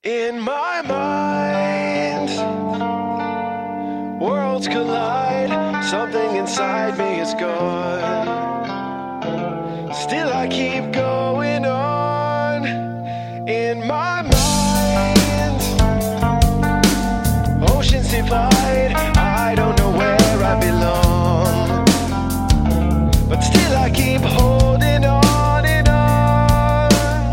In my mind, worlds collide. Something inside me is gone. Still I keep going on. In my mind, oceans divide. I don't know where I belong, but still I keep holding on and on.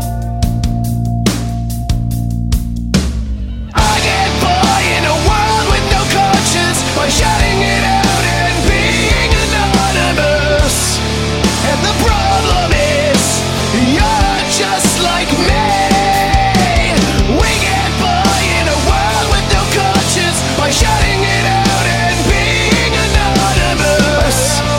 I get by in a world with no conscience by shouting it out and being anonymous. And the problem is, you're just like me. We get by in a world with no conscience by shouting it out and being anonymous.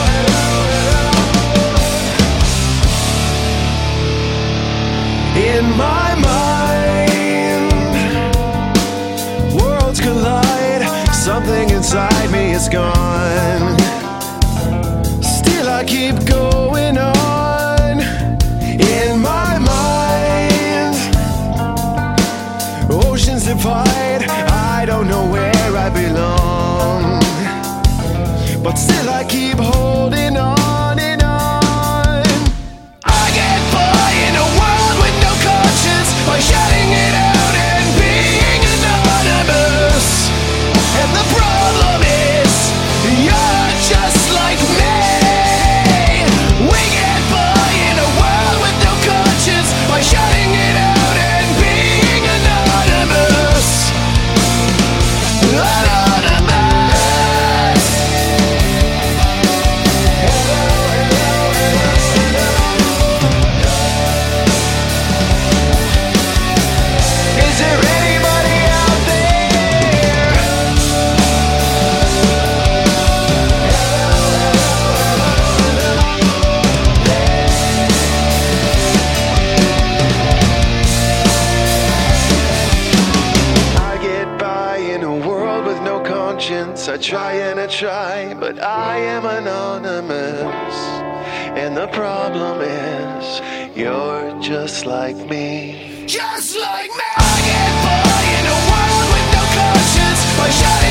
In my mind, worlds collide. Something inside me is gone. Still I keep going on. In my mind, oceans divide. I don't know where I belong, but still I keep holding on and on. I get by in a world with no conscience by shouting it out and being anonymous. And the problem is, you're just like me. We get by in a world with no conscience by shouting it out and being anonymous. Anonymous. Is there anybody out there? I get by in a world with no conscience. I try and I try, but I am anonymous. And the problem is, you're just like me. Just like me. I get by in a world with no conscience by shouting